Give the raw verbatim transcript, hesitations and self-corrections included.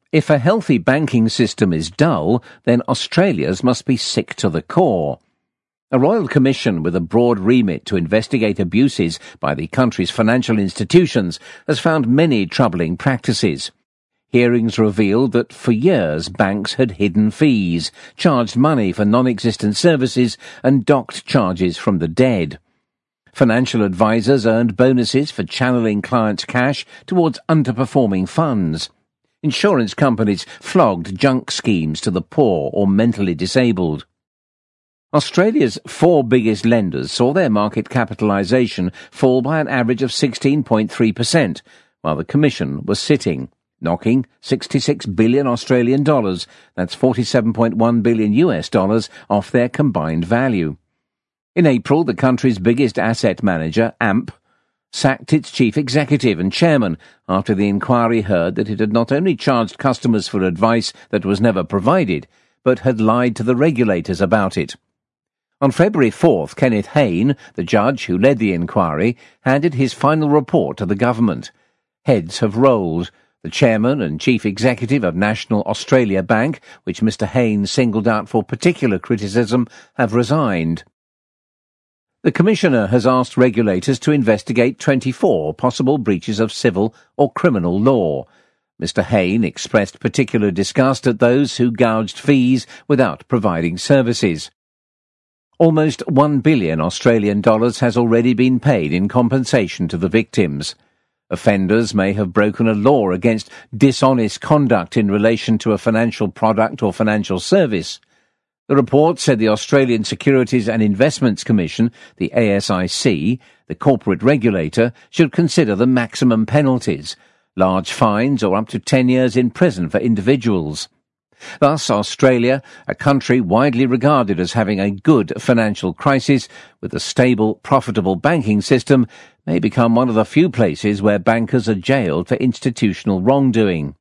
If a healthy banking system is dull, then Australia's must be sick to the core. A royal commission with a broad remit to investigate abuses by the country's financial institutions has found many troubling practices. Hearings revealed that for years banks had hidden fees, charged money for non-existent services and docked charges from the dead. Financial advisors earned bonuses for channeling clients' cash towards underperforming funds. Insurance companies flogged junk schemes to the poor or mentally disabled. Australia's four biggest lenders saw their market capitalisation fall by an average of sixteen point three percent, while the Commission was sitting, knocking sixty-six billion Australian dollars, that's forty-seven point one billion U S dollars, off their combined value. In April, the country's biggest asset manager, A M P, sacked its chief executive and chairman after the inquiry heard that it had not only charged customers for advice that was never provided, but had lied to the regulators about it. On February fourth, Kenneth Hayne, the judge who led the inquiry, handed his final report to the government. Heads have rolled. The chairman and chief executive of National Australia Bank, which Mister Hayne singled out for particular criticism, have resigned. The Commissioner has asked regulators to investigate twenty-four possible breaches of civil or criminal law. Mister Hayne expressed particular disgust at those who gouged fees without providing services. Almost one billion Australian dollars has already been paid in compensation to the victims. Offenders may have broken a law against dishonest conduct in relation to a financial product or financial service. The report said the Australian Securities and Investments Commission, the A S I C, the corporate regulator, should consider the maximum penalties, large fines or up to ten years in prison for individuals. Thus, Australia, a country widely regarded as having a good financial crisis with a stable, profitable banking system, may become one of the few places where bankers are jailed for institutional wrongdoing.